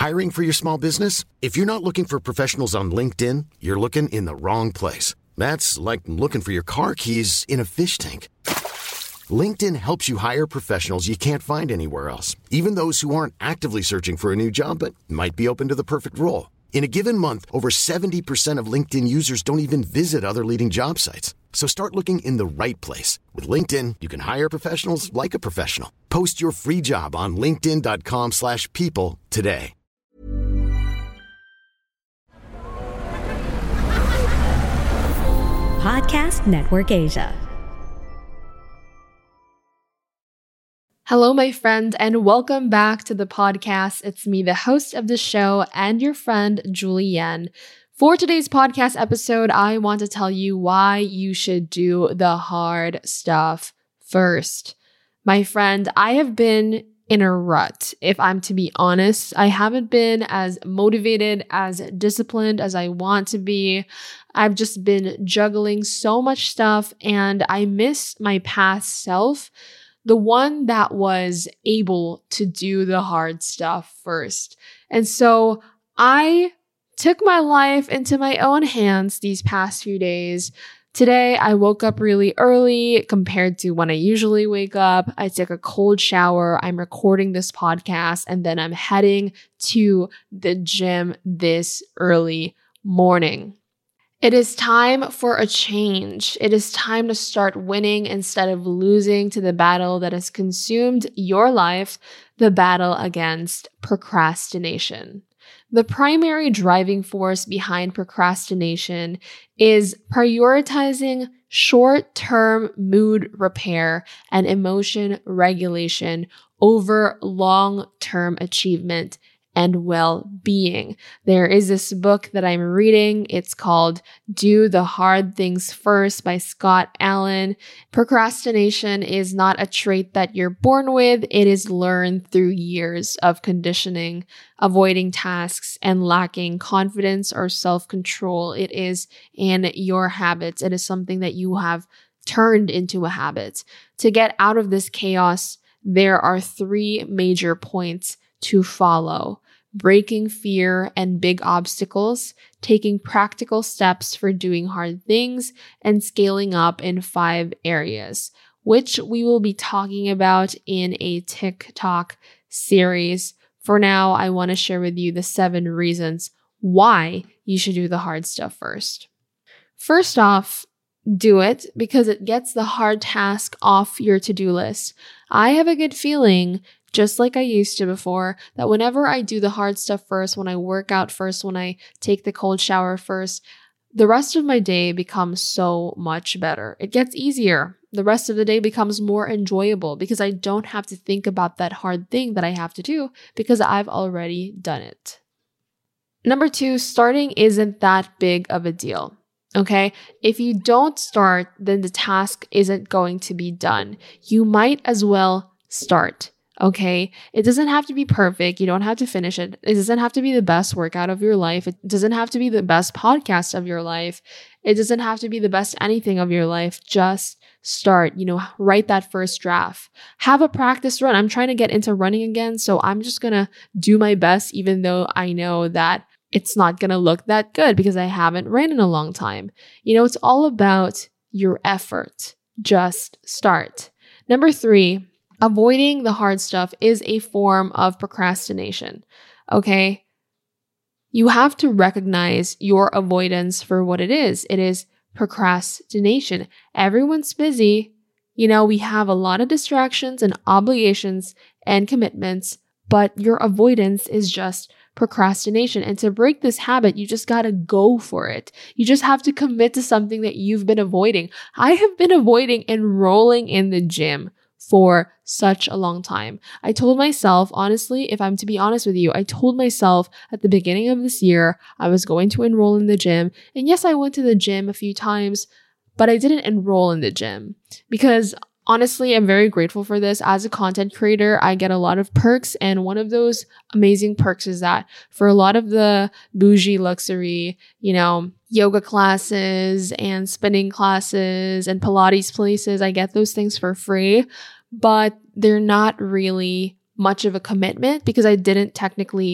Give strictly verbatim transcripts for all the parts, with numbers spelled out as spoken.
Hiring for your small business? If you're not looking for professionals on LinkedIn, you're looking in the wrong place. That's like looking for your car keys in a fish tank. LinkedIn helps you hire professionals you can't find anywhere else, even those who aren't actively searching for a new job but might be open to the perfect role. In a given month, over seventy percent of LinkedIn users don't even visit other leading job sites. So start looking in the right place. With LinkedIn, you can hire professionals like a professional. Post your free job on linkedin.com slash people today. Podcast Network Asia. Hello, my friend, and welcome back to the podcast. It's me, the host of the show, and your friend, Julie Yen. For today's podcast episode, I want to tell you why you should do the hard stuff first. My friend, I have been in a rut. If I'm to be honest, I haven't been as motivated, as disciplined as I want to be. I've just been juggling so much stuff, and I miss my past self, the one that was able to do the hard stuff first. And so I took my life into my own hands these past few days. Today, I woke up really early compared to when I usually wake up. I took a cold shower. I'm recording this podcast, and then I'm heading to the gym this early morning. It is time for a change. It is time to start winning instead of losing to the battle that has consumed your life, the battle against procrastination. The primary driving force behind procrastination is prioritizing short-term mood repair and emotion regulation over long-term achievement and well-being. There is this book that I'm reading. It's called Do the Hard Things First by Scott Allen. Procrastination is not a trait that you're born with. It is learned through years of conditioning, avoiding tasks, and lacking confidence or self-control. It is in your habits. It is something that you have turned into a habit. To get out of this chaos, there are three major points to follow: breaking fear and big obstacles, taking practical steps for doing hard things, and scaling up in five areas, which we will be talking about in a TikTok series. For now, I want to share with you the seven reasons why you should do the hard stuff first. First off, do it because it gets the hard task off your to-do list. I have a good feeling, just like I used to before, that whenever I do the hard stuff first, when I work out first, when I take the cold shower first, the rest of my day becomes so much better. It gets easier. The rest of the day becomes more enjoyable because I don't have to think about that hard thing that I have to do because I've already done it. Number two, starting isn't that big of a deal. Okay? If you don't start, then the task isn't going to be done. You might as well start. Okay, it doesn't have to be perfect. You don't have to finish it. It doesn't have to be the best workout of your life. It doesn't have to be the best podcast of your life. It doesn't have to be the best anything of your life. Just start, you know, write that first draft. Have a practice run. I'm trying to get into running again, so I'm just going to do my best, even though I know that it's not going to look that good because I haven't ran in a long time. You know, it's all about your effort. Just start. Number three, avoiding the hard stuff is a form of procrastination, okay? You have to recognize your avoidance for what it is. It is procrastination. Everyone's busy. You know, we have a lot of distractions and obligations and commitments, but your avoidance is just procrastination. And to break this habit, you just got to go for it. You just have to commit to something that you've been avoiding. I have been avoiding enrolling in the gym for such a long time. I told myself, honestly, if I'm to be honest with you, I told myself at the beginning of this year, I was going to enroll in the gym. And yes, I went to the gym a few times, but I didn't enroll in the gym because honestly, I'm very grateful for this. As a content creator, I get a lot of perks. And one of those amazing perks is that for a lot of the bougie luxury, you know, yoga classes and spinning classes and Pilates places, I get those things for free, but they're not really much of a commitment because I didn't technically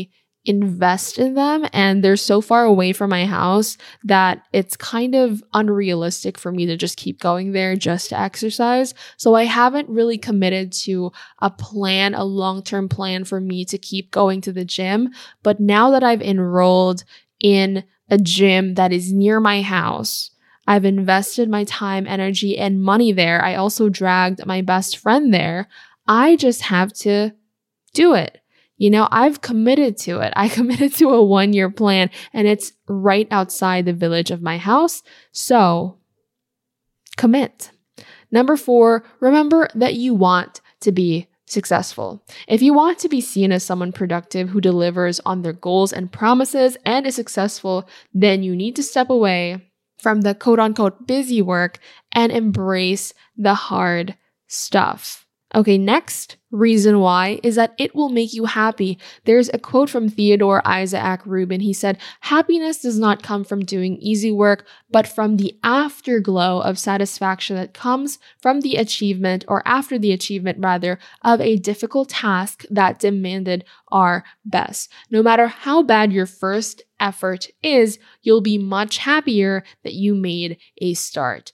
invest in them, and they're so far away from my house that it's kind of unrealistic for me to just keep going there just to exercise. So I haven't really committed to a plan, a long-term plan for me to keep going to the gym. But now that I've enrolled in a gym that is near my house, I've invested my time, energy, and money there. I also dragged my best friend there. I just have to do it. You know, I've committed to it. I committed to a one-year plan, and it's right outside the village of my house. So commit. Number four, remember that you want to be successful. If you want to be seen as someone productive who delivers on their goals and promises and is successful, then you need to step away from the quote-unquote busy work and embrace the hard stuff. Okay, next reason why is that it will make you happy. There's a quote from Theodore Isaac Rubin. He said, "Happiness does not come from doing easy work, but from the afterglow of satisfaction that comes from the achievement, or after the achievement rather, of a difficult task that demanded our best." No matter how bad your first effort is, you'll be much happier that you made a start.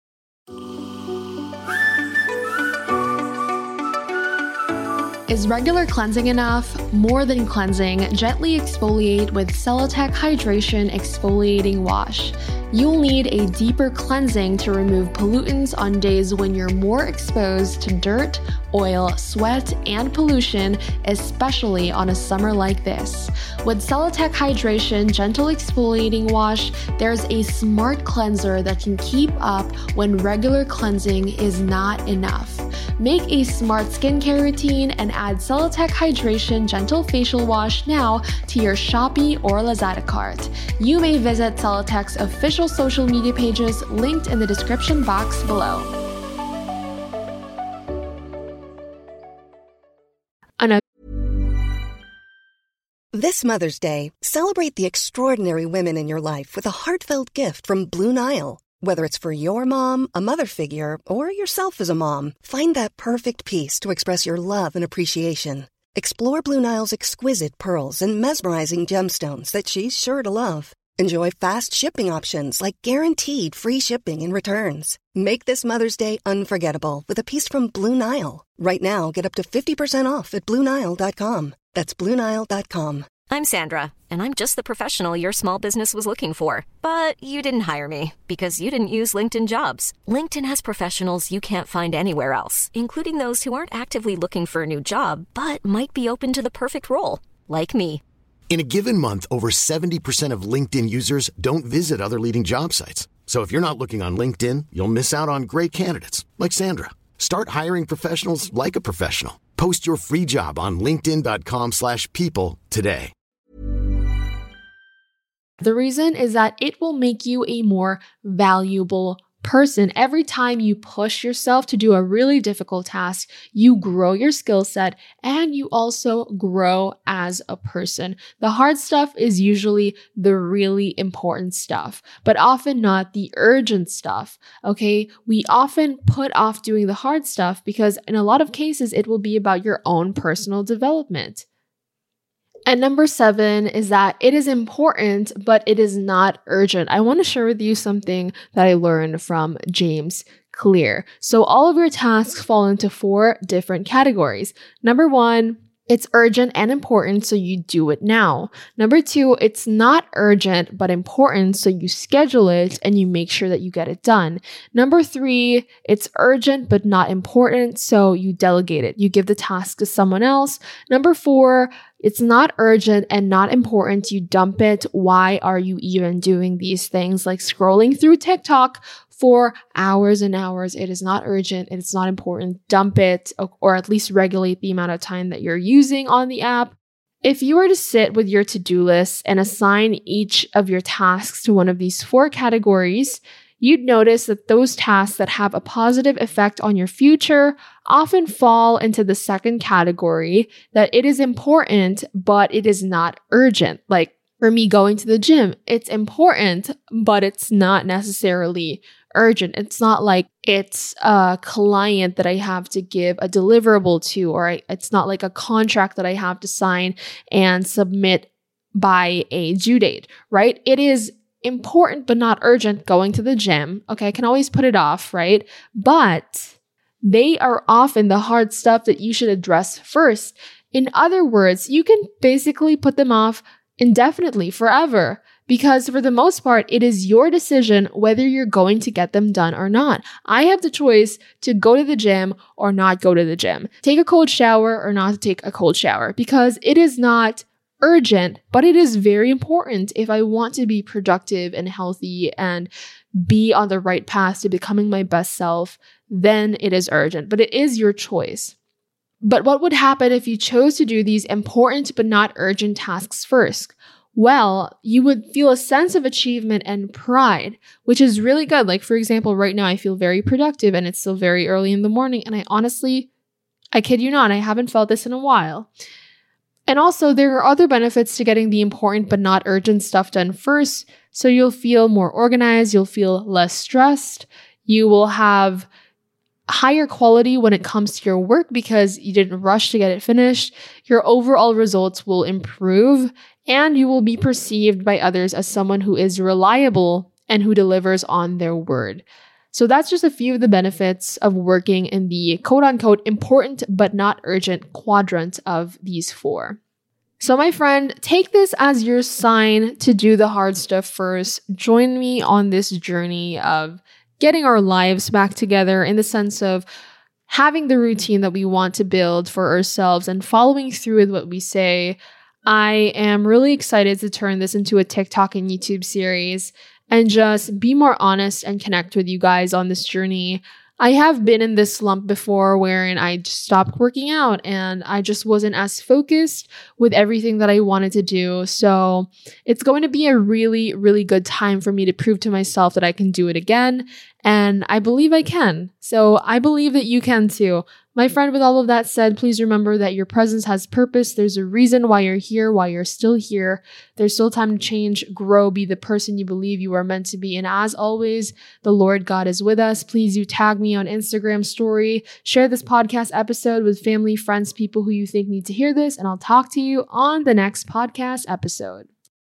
Is regular cleansing enough? More than cleansing, gently exfoliate with Celotex Hydration Exfoliating Wash. You'll need a deeper cleansing to remove pollutants on days when you're more exposed to dirt, oil, sweat, and pollution, especially on a summer like this. With Celotex Hydration Gentle Exfoliating Wash, there's a smart cleanser that can keep up when regular cleansing is not enough. Make a smart skincare routine and add Celotex Hydration Gentle Facial Wash now to your Shopee or Lazada cart. You may visit Celotex's official social media pages linked in the description box below. Another This Mother's Day, celebrate the extraordinary women in your life with a heartfelt gift from Blue Nile. Whether it's for your mom, a mother figure, or yourself as a mom, find that perfect piece to express your love and appreciation. Explore Blue Nile's exquisite pearls and mesmerizing gemstones that she's sure to love. Enjoy fast shipping options like guaranteed free shipping and returns. Make this Mother's Day unforgettable with a piece from Blue Nile. Right now, get up to fifty percent off at Blue Nile dot com. That's Blue Nile dot com. I'm Sandra, and I'm just the professional your small business was looking for. But you didn't hire me because you didn't use LinkedIn Jobs. LinkedIn has professionals you can't find anywhere else, including those who aren't actively looking for a new job, but might be open to the perfect role, like me. In a given month, over seventy percent of LinkedIn users don't visit other leading job sites. So if you're not looking on LinkedIn, you'll miss out on great candidates like Sandra. Start hiring professionals like a professional. Post your free job on linkedin dot com slash people today. The reason is that it will make you a more valuable person. Every time you push yourself to do a really difficult task, you grow your skill set and you also grow as a person. The hard stuff is usually the really important stuff, but often not the urgent stuff. Okay, we often put off doing the hard stuff because in a lot of cases, it will be about your own personal development. And number seven is that it is important, but it is not urgent. I want to share with you something that I learned from James Clear. So all of your tasks fall into four different categories. Number one, it's urgent and important, so you do it now. Number two, it's not urgent but important, so you schedule it and you make sure that you get it done. Number three, it's urgent but not important, so you delegate it. You give the task to someone else. Number four, it's not urgent and not important, you dump it. Why are you even doing these things like scrolling through TikTok for hours and hours? It is not urgent. It's not important. Dump it, or at least regulate the amount of time that you're using on the app. If you were to sit with your to-do list and assign each of your tasks to one of these four categories, you'd notice that those tasks that have a positive effect on your future often fall into the second category, that it is important, but it is not urgent. Like for me going to the gym, it's important, but it's not necessarily urgent. It's not like it's a client that I have to give a deliverable to, or I, it's not like a contract that I have to sign and submit by a due date, right? It is important but not urgent going to the gym. Okay, I can always put it off, right? But they are often the hard stuff that you should address first. In other words, you can basically put them off indefinitely, forever, because for the most part, it is your decision whether you're going to get them done or not. I have the choice to go to the gym or not go to the gym, take a cold shower or not to take a cold shower, because it is not urgent, but it is very important if I want to be productive and healthy and be on the right path to becoming my best self. Then it is urgent, but it is your choice. But what would happen if you chose to do these important but not urgent tasks first? Well, you would feel a sense of achievement and pride, which is really good. Like, for example, right now I feel very productive and it's still very early in the morning. And I honestly, I kid you not, I haven't felt this in a while. And also, there are other benefits to getting the important but not urgent stuff done first. So you'll feel more organized, you'll feel less stressed, you will have higher quality when it comes to your work because you didn't rush to get it finished. Your overall results will improve, and you will be perceived by others as someone who is reliable and who delivers on their word. So that's just a few of the benefits of working in the quote-unquote important but not urgent quadrant of these four. So my friend, take this as your sign to do the hard stuff first. Join me on this journey of getting our lives back together in the sense of having the routine that we want to build for ourselves and following through with what we say. I am really excited to turn this into a TikTok and YouTube series and just be more honest and connect with you guys on this journey. I have been in this slump before wherein I just stopped working out and I just wasn't as focused with everything that I wanted to do. So it's going to be a really, really good time for me to prove to myself that I can do it again. And I believe I can. So I believe that you can too. My friend, with all of that said, please remember that your presence has purpose. There's a reason why you're here, why you're still here. There's still time to change, grow, be the person you believe you are meant to be. And as always, the Lord God is with us. Please do tag me on Instagram story. Share this podcast episode with family, friends, people who you think need to hear this. And I'll talk to you on the next podcast episode.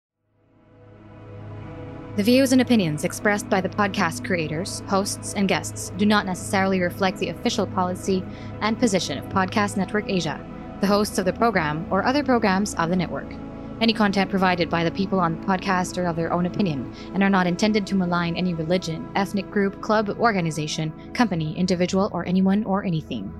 The views and opinions expressed by the podcast creators, hosts, and guests do not necessarily reflect the official policy and position of Podcast Network Asia, the hosts of the program, or other programs of the network. Any content provided by the people on the podcast are of their own opinion and are not intended to malign any religion, ethnic group, club, organization, company, individual, or anyone or anything.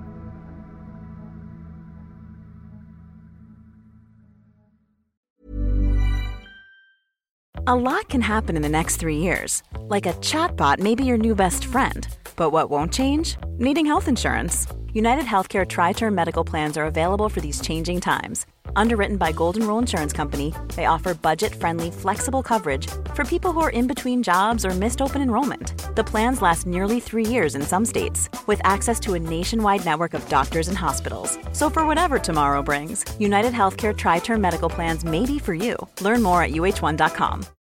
A lot can happen in the next three years. Like a chatbot may be your new best friend. But what won't change? Needing health insurance. United Healthcare Tri-Term Medical Plans are available for these changing times. Underwritten by Golden Rule Insurance Company, they offer budget-friendly, flexible coverage for people who are in between jobs or missed open enrollment. The plans last nearly three years in some states, with access to a nationwide network of doctors and hospitals. So for whatever tomorrow brings, United Healthcare Tri-Term Medical Plans may be for you. Learn more at U H one dot com.